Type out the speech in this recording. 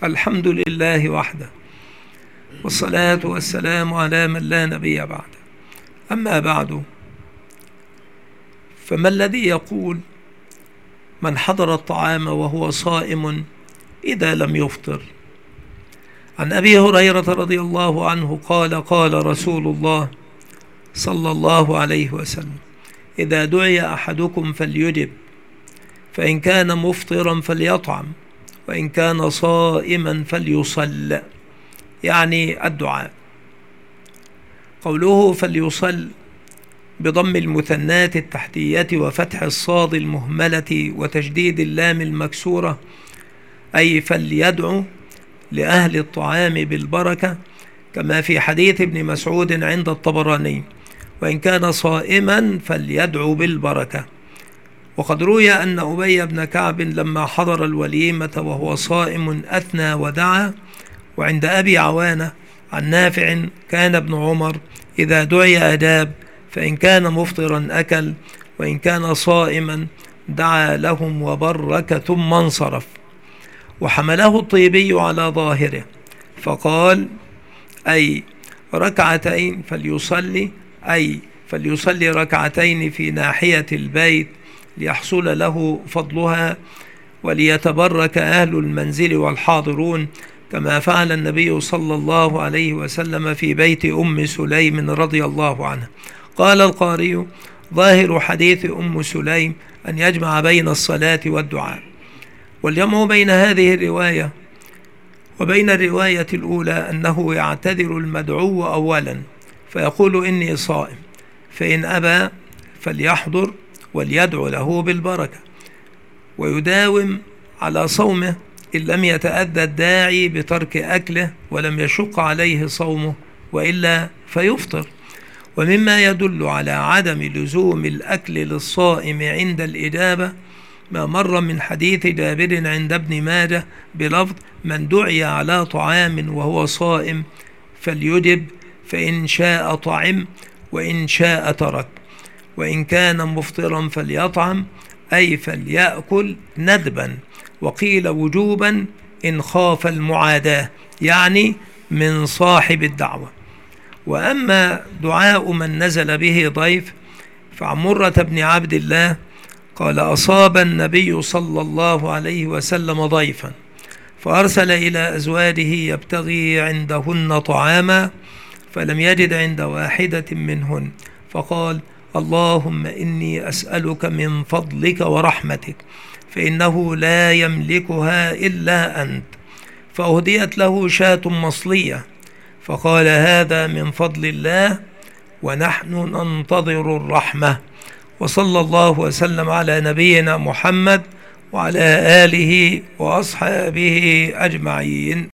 الحمد لله وحده، والصلاة والسلام على من لا نبي بعده. أما بعد، فما الذي يقول من حضر الطعام وهو صائم إذا لم يفطر؟ عن أبي هريرة رضي الله عنه قال: قال رسول الله صلى الله عليه وسلم: إذا دعي أحدكم فليجب، فإن كان مفطرا فليطعم، وإن كان صائما فليصل، يعني الدعاء. قوله فليصل بضم المثنات التحتية وفتح الصاد المهملة وتشديد اللام المكسورة، أي فليدعو لأهل الطعام بالبركة، كما في حديث ابن مسعود عند الطبراني: وإن كان صائما فليدعو بالبركة. وقد روي أن أبي بن كعب لما حضر الوليمة وهو صائم أثنى ودعا. وعند أبي عوانة عن نافع كان ابن عمر إذا دعي أجاب، فإن كان مفطرا أكل، وإن كان صائما دعا لهم وبرك ثم انصرف. وحمله الطيبي على ظاهره فقال: أي ركعتين فليصلي، أي فليصلي ركعتين في ناحية البيت ليحصل له فضلها وليتبرك أهل المنزل والحاضرون، كما فعل النبي صلى الله عليه وسلم في بيت أم سليم رضي الله عنها. قال القاري: ظاهر حديث أم سليم أن يجمع بين الصلاة والدعاء. والجمع بين هذه الرواية وبين الرواية الأولى أنه يعتذر المدعو أولا فيقول: إني صائم، فإن أبى فليحضر وليدعو له بالبركة، ويداوم على صومه إن لم يتأذى الداعي بترك أكله ولم يشق عليه صومه، وإلا فيفطر. ومما يدل على عدم لزوم الأكل للصائم عند الإجابة ما مر من حديث جابر عند ابن ماجه بلفظ: من دعي على طعام وهو صائم فليجب، فإن شاء طعم وإن شاء ترك، وإن كان مفطرا فليطعم، أي فليأكل ندبا، وقيل وجوبا إن خاف المعاداة، يعني من صاحب الدعوة. وأما دعاء من نزل به ضيف فعن مرة بن عبد الله قال: أصاب النبي صلى الله عليه وسلم ضيفا فأرسل إلى أزواجه يبتغي عندهن طعاما، فلم يجد عند واحدة منهن، فقال: اللهم إني أسألك من فضلك ورحمتك، فإنه لا يملكها إلا أنت. فأهديت له شاة مصلية، فقال: هذا من فضل الله ونحن ننتظر الرحمة. وصلى الله وسلم على نبينا محمد وعلى آله وأصحابه أجمعين.